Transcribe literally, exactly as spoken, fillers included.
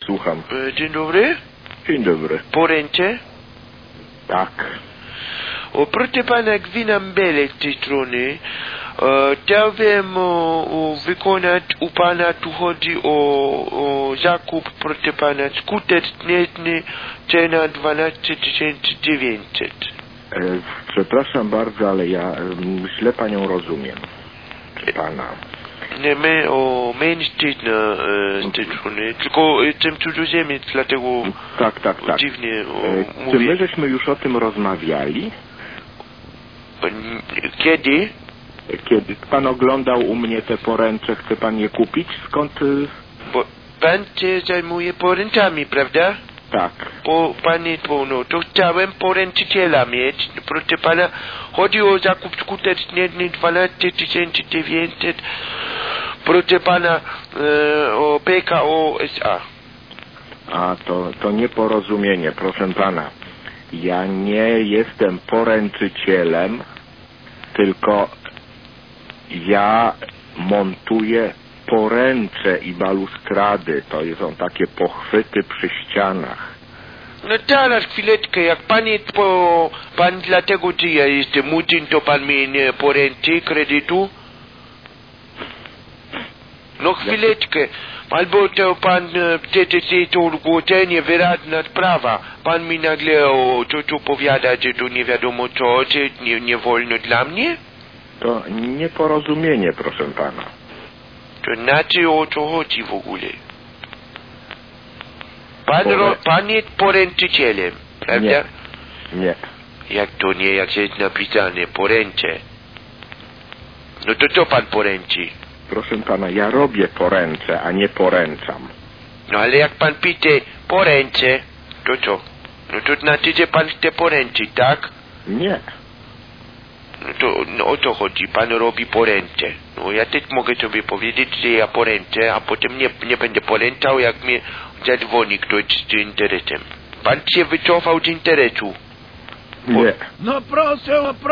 słucham. E, Dzień dobry. Dzień dobry. Poręcze? Tak. O, proszę pana, Gwinam Belek z tej strony. E, Chciałbym o, o, wykonać u pana, tu chodzi o, o zakup, proszę pana, skuter śnieżny, cena dwanaście tysięcy dziewięćset. E, przepraszam bardzo, ale ja m, źle panią rozumiem. Czy pana? Nie, my o mężczyzna e, z tej strony, tylko jestem cudzoziemiec, dlatego Tak, tak, tak. dziwnie o, E, czy mówię. my żeśmy już o tym rozmawiali? Kiedy? Kiedy pan oglądał u mnie te poręcze, chce pan je kupić? Skąd? y, Bo pan się zajmuje poręczami, prawda? Tak. Po panie to, no, to chciałem poręczyciela mieć. Proszę pana, chodzi o zakup skuter śnieżny dwanaście tysięcy dziewięćset. Proszę pana, e, o P K O S A. A to, to nieporozumienie, proszę pana. Ja nie jestem poręczycielem, tylko ja montuję poręcze i balustrady. To są takie pochwyty przy ścianach. No teraz chwileczkę, jak pan jest po... Pan dlatego, że ja jestem murzyn, to pan mi nie poręczy kredytu? No chwileczkę. Albo to pan e, przecież jest to ogłoszenie, wyraźna sprawa. Pan mi nagle o co tu powiada, że to nie wiadomo co, że nie, nie wolno dla mnie? To nieporozumienie, proszę pana. To znaczy o co chodzi w ogóle? Pan, Porę- ro, pan jest poręczycielem, prawda? Nie. Nie. Jak to nie, jak jest napisane, poręcze. No to co pan poręczy? Proszę pana, ja robię poręcze, a nie poręczam. No ale jak pan pisze poręcze, to co? No to znaczy, że pan chce poręczyć, tak? Nie. No to no, o co chodzi? Pan robi poręcze. No ja też mogę sobie powiedzieć, że ja poręczę, a potem nie, nie będę poręczał, jak mnie zadzwoni ktoś z interesem. Pan się wycofał z interesu. Nie. No proszę o